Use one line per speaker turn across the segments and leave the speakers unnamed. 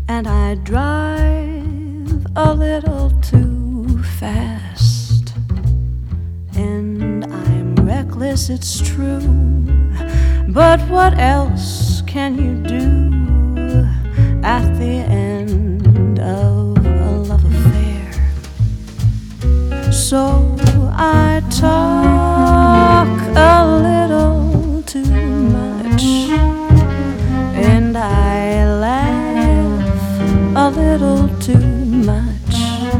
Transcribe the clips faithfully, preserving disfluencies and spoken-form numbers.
and I drive a little too fast, and I'm reckless, it's true, but what else can you do at the end of a love affair? So I talk a little too much, and I laugh a little too much,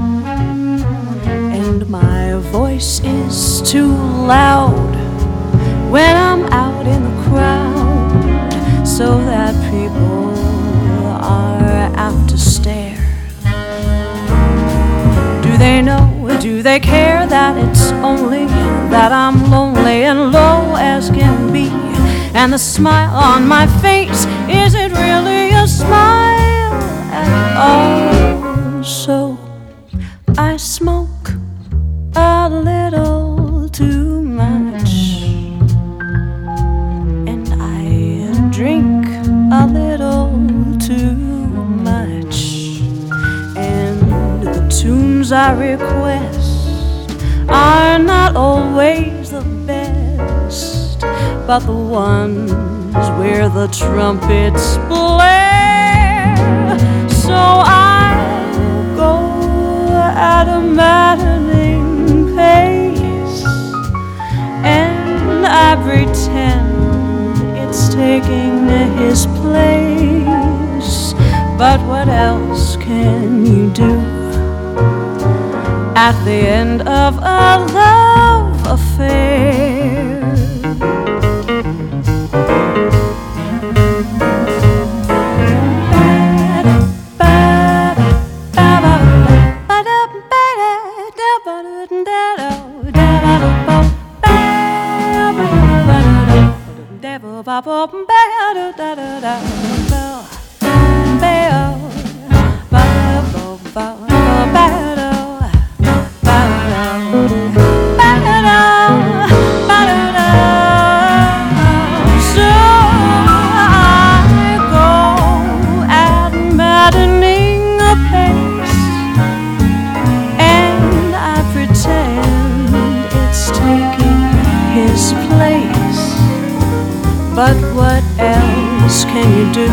and my voice is too loud when I'm out in the crowd, so that people are apt to stare. Do they know, do they care that it's only that I'm lonely and low as can be? And the smile on my face, is it really a smile at all? So I smoke a little too much, and I drink a little too much, and the tunes I request are not always the best, but the ones where the trumpets blare. So I go at a maddening pace, and I pretend it's taking his place. But what else can you do at the end of a love affair? But what else can you do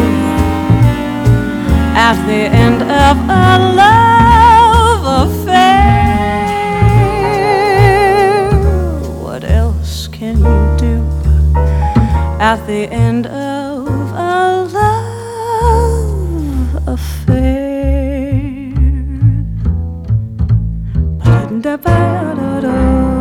at the end of a love affair? What else can you do at the end of a love affair?